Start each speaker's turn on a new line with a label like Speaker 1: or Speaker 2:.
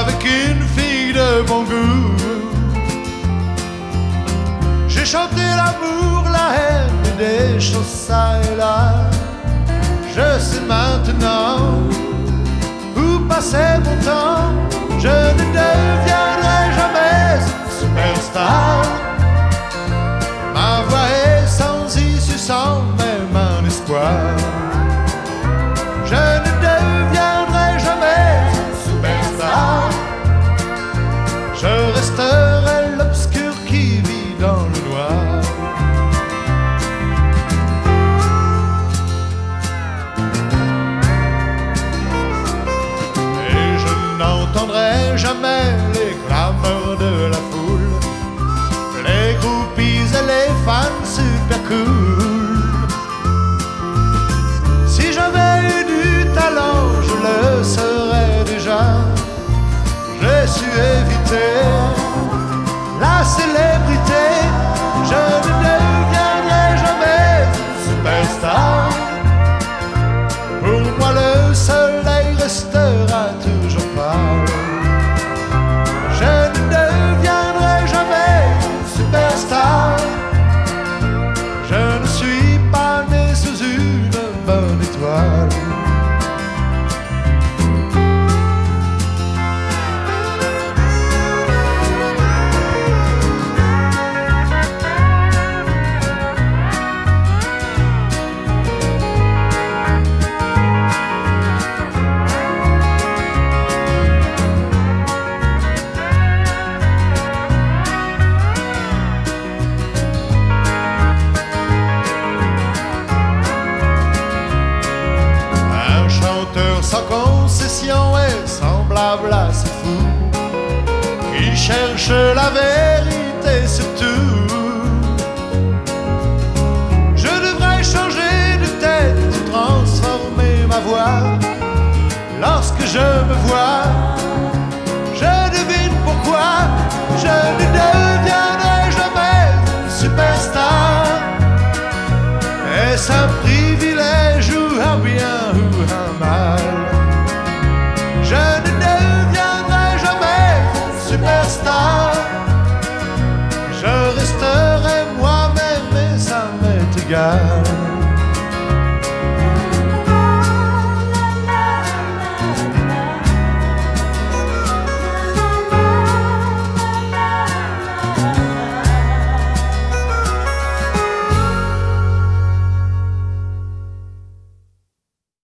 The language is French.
Speaker 1: avec une fille de bon goût. J'ai chanté l'amour, la haine et des choses ça et là. Je sais maintenant où passer mon temps. Je ne deviendrai jamais une superstar. Ma voix est sans issue, sans même un espoir. Je ne deviendrai jamais une superstar. Je resterai l'obscur qui vit dans le noir. Et je n'entendrai jamais les clameurs de la foule, les groupies et les fans super cool. Si j'avais eu du talent, je le serais déjà. J'ai su éviter la célébrité. Je ne deviendrai jamais une superstar. Pour moi le soleil restera toujours pâle. Je ne deviendrai jamais une superstar. Je ne suis pas né sous une bonne étoile. Sans concession est semblable à ce fou qui cherche la vérité surtout. Je devrais changer de tête, transformer ma voix lorsque je me vois